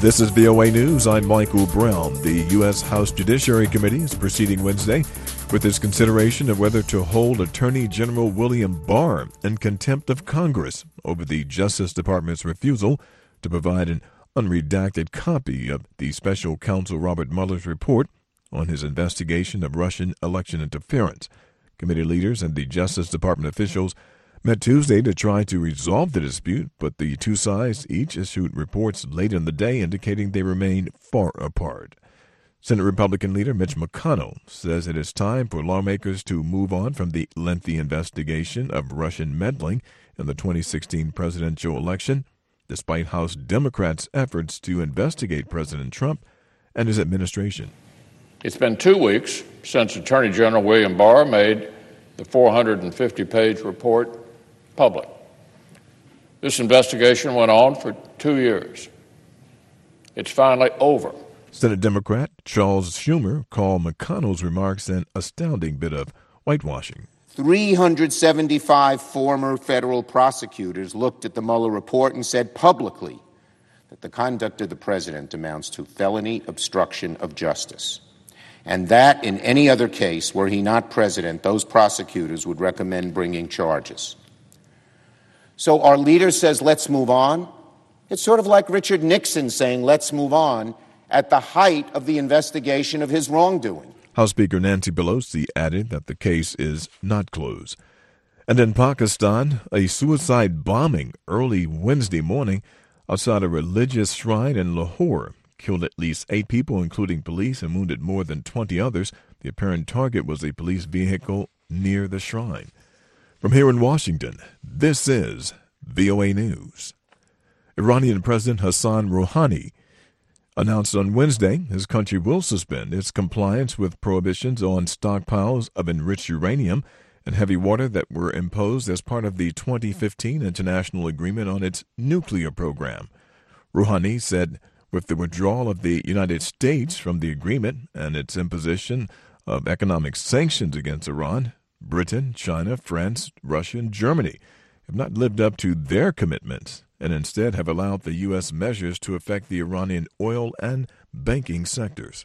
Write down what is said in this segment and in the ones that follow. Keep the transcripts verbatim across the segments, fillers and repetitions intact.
This is V O A News. I'm Michael Brown. The U S. House Judiciary Committee is proceeding Wednesday with its consideration of whether to hold Attorney General William Barr in contempt of Congress over the Justice Department's refusal to provide an unredacted copy of the special counsel Robert Mueller's report on his investigation of Russian election interference. Committee leaders and the Justice Department officials met Tuesday to try to resolve the dispute, but the two sides each issued reports late in the day indicating they remain far apart. Senate Republican leader Mitch McConnell says it is time for lawmakers to move on from the lengthy investigation of Russian meddling in the twenty sixteen presidential election, despite House Democrats' efforts to investigate President Trump and his administration. It's been two weeks since Attorney General William Barr made the four hundred fifty page report public. This investigation went on for two years. It's finally over. Senate Democrat Charles Schumer called McConnell's remarks an astounding bit of whitewashing. three hundred seventy-five former federal prosecutors looked at the Mueller report and said publicly that the conduct of the president amounts to felony obstruction of justice, and that in any other case, were he not president, those prosecutors would recommend bringing charges. So our leader says, let's move on. It's sort of like Richard Nixon saying, let's move on, at the height of the investigation of his wrongdoing. House Speaker Nancy Pelosi added that the case is not closed. And in Pakistan, a suicide bombing early Wednesday morning outside a religious shrine in Lahore killed at least eight people, including police, and wounded more than twenty others. The apparent target was a police vehicle near the shrine. From here in Washington, this is V O A News. Iranian President Hassan Rouhani announced on Wednesday his country will suspend its compliance with prohibitions on stockpiles of enriched uranium and heavy water that were imposed as part of the twenty fifteen International Agreement on its nuclear program. Rouhani said with the withdrawal of the United States from the agreement and its imposition of economic sanctions against Iran, Britain, China, France, Russia, and Germany have not lived up to their commitments and instead have allowed the U S measures to affect the Iranian oil and banking sectors.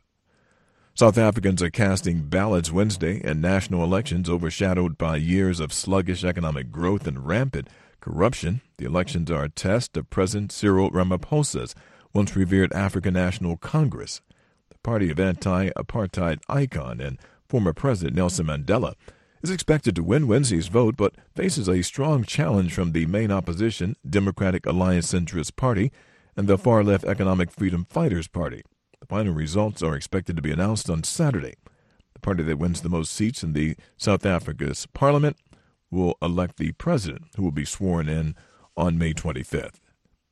South Africans are casting ballots Wednesday in national elections overshadowed by years of sluggish economic growth and rampant corruption. The elections are a test of President Cyril Ramaphosa's once revered African National Congress. The party of anti-apartheid icon and former President Nelson Mandela is expected to win Wednesday's vote, but faces a strong challenge from the main opposition, Democratic Alliance Centrist Party, and the far-left Economic Freedom Fighters Party. The final results are expected to be announced on Saturday. The party that wins the most seats in the South Africa's parliament will elect the president, who will be sworn in on May twenty-fifth.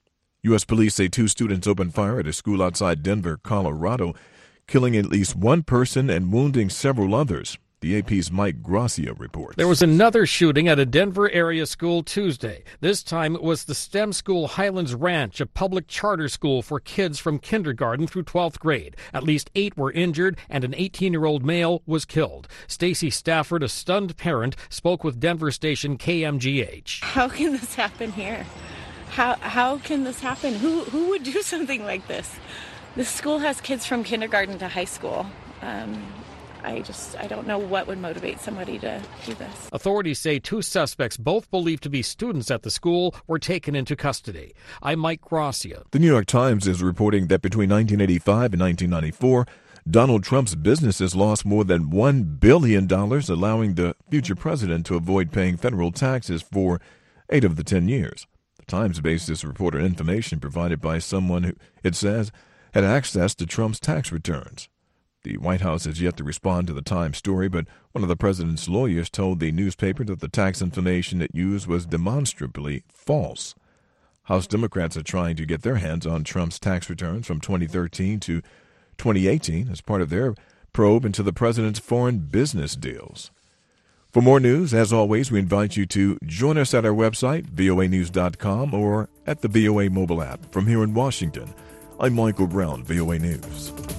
U S police say two students opened fire at a school outside Denver, Colorado, killing at least one person and wounding several others. The A P's Mike Gracia reports. There was another shooting at a Denver area school Tuesday. This time it was the STEM school Highlands Ranch, a public charter school for kids from kindergarten through twelfth grade. At least eight were injured, and an eighteen-year-old male was killed. Stacy Stafford, a stunned parent, spoke with Denver station K M G H. How can this happen here? How how can this happen? Who who would do something like this? This school has kids from kindergarten to high school. Um, I just, I don't know what would motivate somebody to do this. Authorities say two suspects, both believed to be students at the school, were taken into custody. I'm Mike Gracia. The New York Times is reporting that between nineteen eighty-five and nineteen ninety-four, Donald Trump's businesses lost more than one billion dollars, allowing the future president to avoid paying federal taxes for eight of the ten years. The Times based this report on information provided by someone who, it says, had access to Trump's tax returns. The White House has yet to respond to the Times story, but one of the president's lawyers told the newspaper that the tax information it used was demonstrably false. House Democrats are trying to get their hands on Trump's tax returns from twenty thirteen to twenty eighteen as part of their probe into the president's foreign business deals. For more news, as always, we invite you to join us at our website, V O A news dot com, or at the V O A mobile app. From here in Washington, I'm Michael Brown, V O A News.